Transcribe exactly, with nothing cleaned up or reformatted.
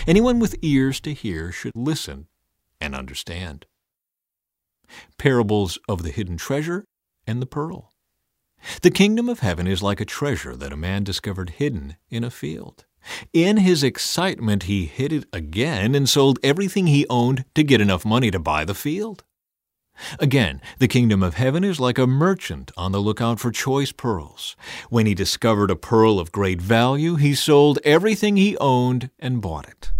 Anyone with ears to hear should listen and understand. Parables of the hidden treasure and the pearl. The kingdom of heaven is like a treasure that a man discovered hidden in a field. In his excitement, he hid it again and sold everything he owned to get enough money to buy the field. Again, the kingdom of heaven is like a merchant on the lookout for choice pearls. When he discovered a pearl of great value, he sold everything he owned and bought it.